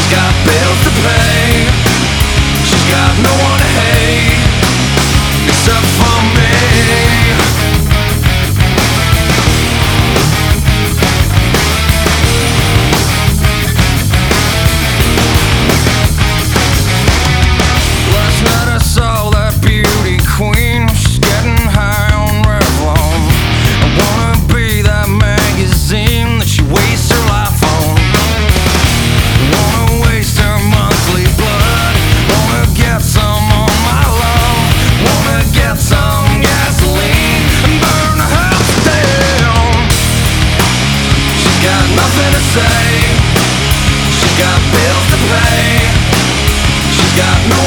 got bills to pay. She's got no one to hate except for me. Last night I saw that beauty queen. She's getting high on Revlon. I wanna be that magazine that she wastes her life on. Wanna waste her monthly blood. Wanna get some on my love. Wanna get some gasoline and burn the house down. She's got nothing to say. She's got bills to pay. She's got no